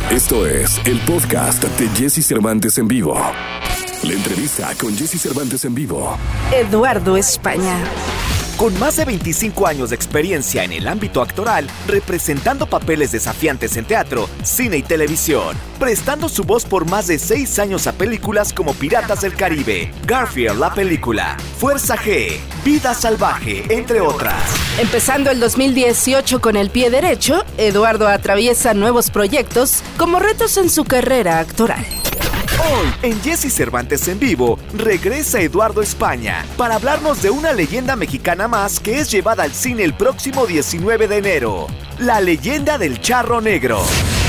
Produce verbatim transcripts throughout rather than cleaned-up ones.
Esto es el podcast de Jesse Cervantes en vivo. La entrevista con Jesse Cervantes en vivo. Eduardo España. Con más de veinticinco años de experiencia en el ámbito actoral, representando papeles desafiantes en teatro, cine y televisión, prestando su voz por más de seis años a películas como Piratas del Caribe, Garfield la película, Fuerza G, Vida Salvaje, entre otras. Empezando el dos mil dieciocho con el pie derecho, Eduardo atraviesa nuevos proyectos como retos en su carrera actoral. Hoy, en Jesse Cervantes en vivo, regresa Eduardo España para hablarnos de una leyenda mexicana más que es llevada al cine el próximo diecinueve de enero. La leyenda del Charro Negro.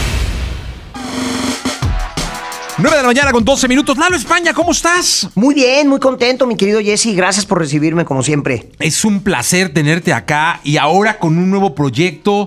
nueve de la mañana con doce minutos. Lalo España, ¿cómo estás? Muy bien, muy contento, mi querido Jesse. Gracias por recibirme, como siempre. Es un placer tenerte acá y ahora con un nuevo proyecto.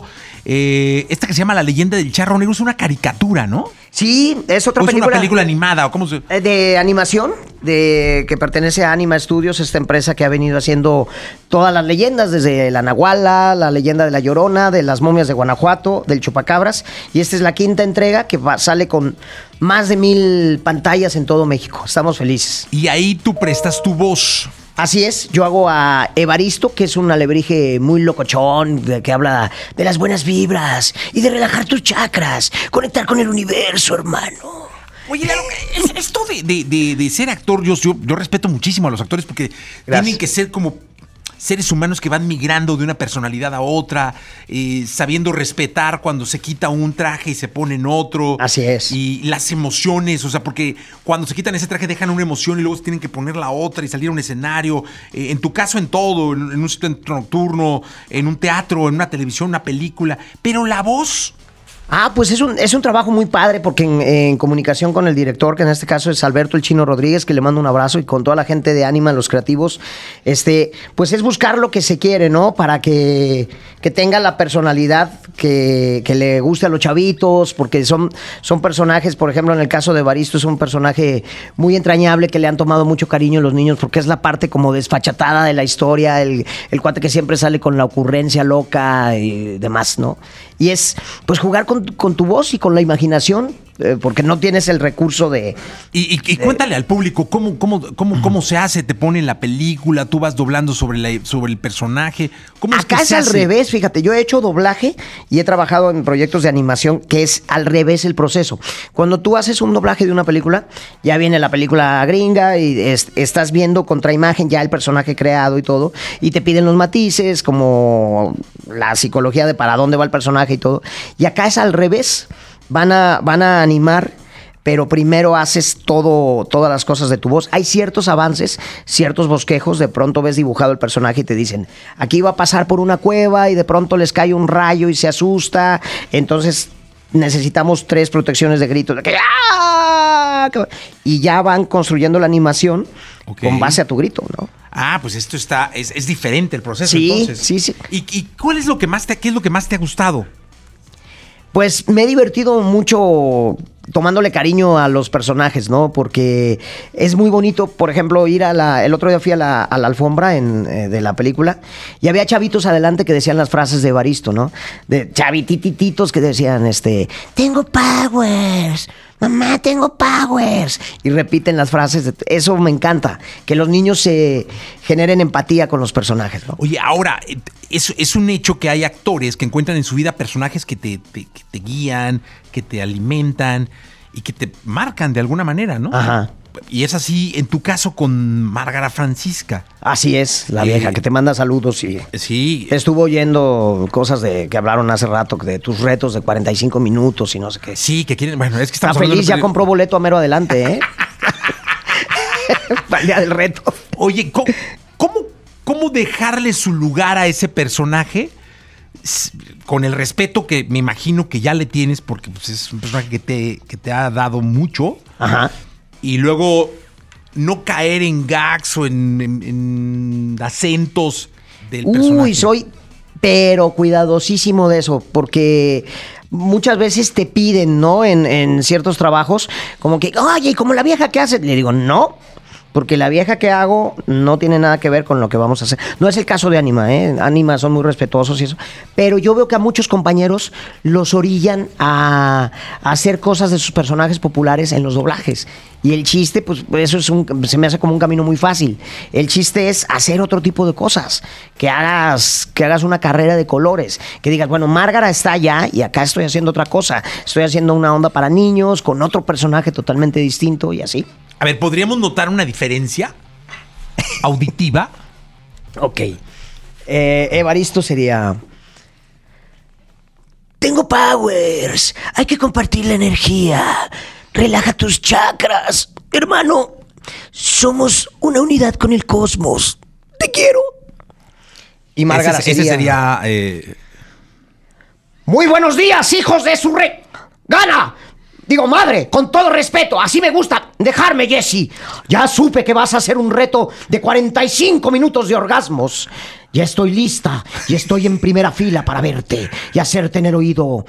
Eh, esta que se llama La leyenda del Charro Negro es una caricatura, ¿no? Sí, es otra ¿O es película. una película animada? ¿O cómo se...? De animación, de que pertenece a Anima Studios, esta empresa que ha venido haciendo todas las leyendas, desde la Nahuala, la leyenda de la Llorona, de las momias de Guanajuato, del Chupacabras. Y esta es la quinta entrega que va, sale con más de mil pantallas en todo México. Estamos felices. Y ahí tú prestas tu voz. Así es, yo hago a Evaristo, que es un alebrije muy locochón, de- que habla de las buenas vibras y de relajar tus chakras, conectar con el universo, hermano. Oye, Lalo, es- esto de, de- de- de ser actor, yo, yo, yo respeto muchísimo a los actores porque Gracias. tienen que ser como seres humanos que van migrando de una personalidad a otra, eh, sabiendo respetar cuando se quita un traje y se pone en otro. Así es. Y las emociones, o sea, porque cuando se quitan ese traje dejan una emoción y luego se tienen que poner la otra y salir a un escenario. Eh, en tu caso, en todo, en, en un sitio nocturno, en un teatro, en una televisión, una película. Pero la voz... Ah, pues es un, es un trabajo muy padre porque en, en comunicación con el director, que en este caso es Alberto el Chino Rodríguez, que le mando un abrazo, y con toda la gente de Anima, los creativos, este, pues es buscar lo que se quiere, ¿no? Para que, que tenga la personalidad que, que le guste a los chavitos, porque son, son personajes, por ejemplo, en el caso de Evaristo, es un personaje muy entrañable que le han tomado mucho cariño los niños, porque es la parte como desfachatada de la historia, el, el cuate que siempre sale con la ocurrencia loca y demás, ¿no? Y es, pues, jugar con, con tu voz y con la imaginación, eh, porque no tienes el recurso de... Y, y- y cuéntale al público cómo, cómo, cómo, cómo se hace, te ponen la película, tú vas doblando sobre, la, sobre el personaje. ¿Cómo es Acá que es se al hace? revés, fíjate, yo he hecho doblaje y he trabajado en proyectos de animación que es al revés el proceso. Cuando tú haces un doblaje de una película, ya viene la película gringa y es- estás viendo contra imagen ya el personaje creado y todo, y te piden los matices, como la psicología de para dónde va el personaje y todo. Y acá es al revés, van a, van a animar, pero primero haces todo, todas las cosas de tu voz. Hay ciertos avances, ciertos bosquejos, de pronto ves dibujado el personaje y te dicen, aquí va a pasar por una cueva y de pronto les cae un rayo y se asusta, entonces necesitamos tres protecciones de gritos, de que, ¡ah! Y ya van construyendo la animación Ok. con base a tu grito, ¿no? Ah, pues esto está, es, es diferente el proceso, Sí, entonces. sí, sí. ¿Y, y cuál es lo que más te, qué es lo que más te ha gustado? Pues me he divertido mucho tomándole cariño a los personajes, ¿no? Porque es muy bonito, por ejemplo, ir a la... El otro día fui a la, a la alfombra en, eh, de la película y había chavitos adelante que decían las frases de Evaristo, ¿no? De chavitititos que decían, este... Tengo powers, mamá, tengo powers. Y repiten las frases. De, eso me encanta, que los niños se generen empatía con los personajes, ¿no? Oye, ahora, eh, es, es un hecho que hay actores que encuentran en su vida personajes que te, te- que te guían, que te alimentan y que te marcan de alguna manera, ¿no? Ajá. Y es así en tu caso con Márgara Francisca. Así es, la Eh, vieja, que te manda saludos y... Sí. Te estuvo oyendo cosas de que hablaron hace rato, de tus retos de cuarenta y cinco minutos y no sé qué. Sí, que quieren. Bueno, es que Está estamos hablando feliz, de- ya compró boleto a mero adelante, ¿eh? Para el día del reto. Oye, ¿cómo, cómo, cómo dejarle su lugar a ese personaje? S- Con el respeto que me imagino que ya le tienes, porque pues, es un personaje que te, que te ha dado mucho. Ajá. Y luego no caer en gags o en, en- en acentos del personaje. Uy, soy pero cuidadosísimo de eso, porque muchas veces te piden, ¿no? En, en ciertos trabajos, como que, oye, ¿y como la vieja que hace? Le digo, no. porque la vieja que hago no tiene nada que ver con lo que vamos a hacer. No es el caso de Anima, ¿eh? Anima son muy respetuosos y eso. Pero yo veo que a muchos compañeros los orillan a, a hacer cosas de sus personajes populares en los doblajes. Y el chiste, pues eso es un, se me hace como un camino muy fácil. El chiste es hacer otro tipo de cosas. Que hagas, que hagas una carrera de colores. Que digas, bueno, Márgara está allá y acá estoy haciendo otra cosa. Estoy haciendo una onda para niños con otro personaje totalmente distinto y así. A ver, ¿podríamos notar una diferencia auditiva? Ok. Eh, Evaristo sería... Tengo powers. Hay que compartir la energía. Relaja tus chakras. Hermano, somos una unidad con el cosmos. Te quiero. Y Márgara ese, sería... Ese sería eh... Muy buenos días, hijos de su re... ¡Gana! Digo, madre, con todo respeto, así me gusta dejarme, Jessy. Ya supe que vas a hacer un reto de cuarenta y cinco minutos de orgasmos. Ya estoy lista y estoy en primera fila para verte y hacerte en el oído.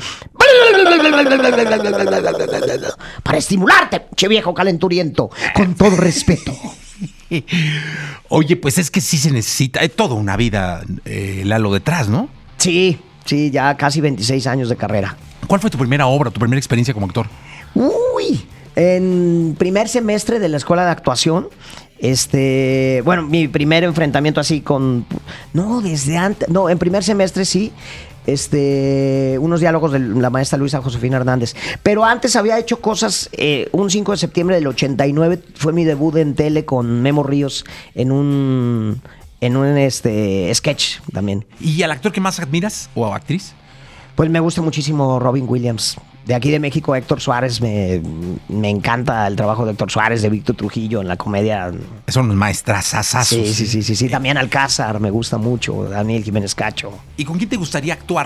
Para estimularte, che viejo calenturiento, con todo respeto. Oye, pues es que sí se necesita, hay toda una vida, eh, Lalo, detrás, ¿no? Sí, sí, ya casi veintiséis años de carrera. ¿Cuál fue tu primera obra, tu primera experiencia como actor? Uy, en primer semestre de la escuela de actuación, este, bueno, mi primer enfrentamiento así con, no, desde antes, no, en primer semestre sí, este, unos diálogos de la maestra Luisa Josefina Hernández, pero antes había hecho cosas, eh, un cinco de septiembre del ochenta y nueve fue mi debut en tele con Memo Ríos en un, en un este, sketch también. ¿Y al actor que más admiras o actriz? Pues me gusta muchísimo Robin Williams. De aquí de México, Héctor Suárez, me, me encanta el trabajo de Héctor Suárez, de Víctor Trujillo en la comedia. Son unos maestrazazazos. Sí, sí, sí, sí, sí. También Alcázar me gusta mucho, Daniel Jiménez Cacho. ¿Y con quién te gustaría actuar?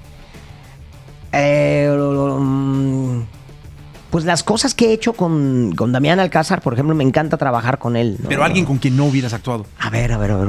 Eh, pues las cosas que he hecho con, con Damián Alcázar, por ejemplo, me encanta trabajar con él, ¿no? Pero alguien con quien no hubieras actuado. A ver, a ver, a ver.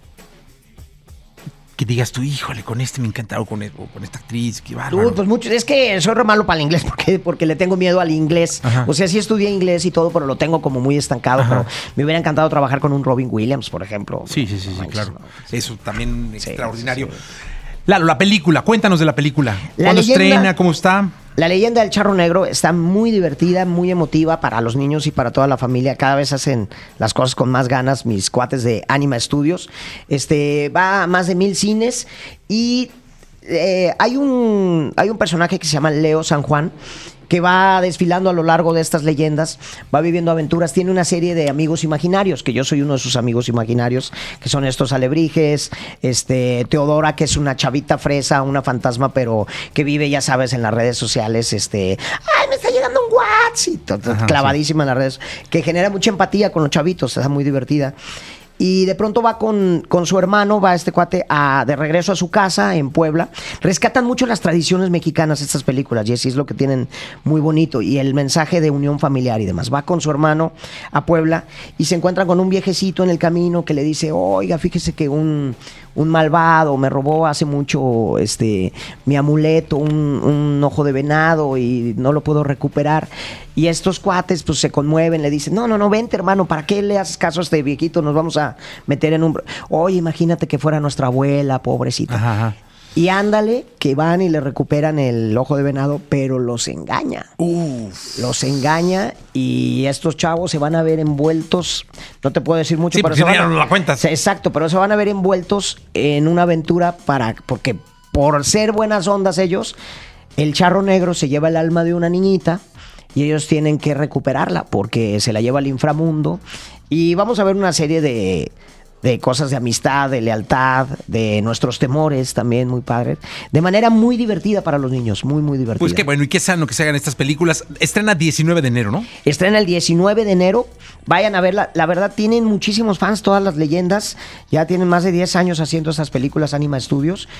Que digas tú, híjole, con este me encanta, o con, o con esta actriz, qué bárbaro. Uy, pues mucho, es que soy re malo para el inglés, porque, porque le tengo miedo al inglés. Ajá. O sea, sí estudié inglés y todo, pero lo tengo como muy estancado. Ajá. Pero me hubiera encantado trabajar con un Robin Williams, por ejemplo. Sí, sí, sí, sí, sí claro. No, Eso también sí, extraordinario. Sí, sí. Lalo, la película, cuéntanos de la película. La ¿Cuándo leyenda, estrena? ¿Cómo está? La leyenda del Charro Negro está muy divertida, muy emotiva para los niños y para toda la familia. Cada vez hacen las cosas con más ganas mis cuates de Anima Studios. Este, va a más de mil cines y eh, hay un, hay un personaje que se llama Leo San Juan, que va desfilando a lo largo de estas leyendas, va viviendo aventuras, tiene una serie de amigos imaginarios, que yo soy uno de sus amigos imaginarios, que son estos alebrijes, este, Teodora, que es una chavita fresa, una fantasma, pero que vive, ya sabes, en las redes sociales, este, ay, me está llegando un WhatsApp, clavadísima sí. en las redes, que genera mucha empatía con los chavitos, está muy divertida. Y de pronto va con, con su hermano, va este cuate a, de regreso a su casa en Puebla. Rescatan mucho las tradiciones mexicanas estas películas, Jessy, es lo que tienen muy bonito. Y el mensaje de unión familiar y demás. Va con su hermano a Puebla y se encuentran con un viejecito en el camino que le dice, oiga, fíjese que un, un malvado me robó hace mucho este, mi amuleto, un, un ojo de venado y no lo puedo recuperar. Y estos cuates pues se conmueven, le dicen, no, no, no, vente hermano, ¿para qué le haces caso a este viejito? Nos vamos a meter en un... Oye, imagínate que fuera nuestra abuela, pobrecita. Ajá, ajá. Y ándale, que van y le recuperan el ojo de venado, pero los engaña. Uf. Los engaña y estos chavos se van a ver envueltos, no te puedo decir mucho, sí, pero si se van no, a... no la cuentas. Exacto, pero se van a ver envueltos en una aventura para... Porque por ser buenas ondas ellos, el Charro Negro se lleva el alma de una niñita y ellos tienen que recuperarla porque se la lleva al inframundo. Y vamos a ver una serie de, de cosas de amistad, de lealtad, de nuestros temores también, muy padres. De manera muy divertida para los niños, muy, muy divertida. Pues qué bueno, y qué sano que se hagan estas películas. Estrena diecinueve de enero, ¿no? Estrena el diecinueve de enero. Vayan a verla. La verdad, tienen muchísimos fans, todas las leyendas. Ya tienen más de diez años haciendo esas películas Anima Studios.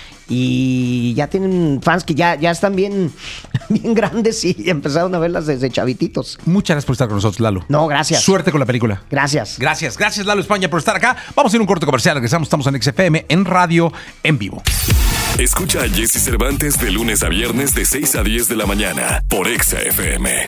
Y ya tienen fans que ya, ya están bien, bien grandes y empezaron a verlas desde chavititos. Muchas gracias por estar con nosotros, Lalo. No, gracias. Suerte con la película. Gracias. Gracias. Gracias, Lalo España, por estar acá. Vamos a ir a un corte comercial. Regresamos. Estamos en X F M, en radio, en vivo. Escucha a Jessy Cervantes de lunes a viernes de seis a diez de la mañana por X F M.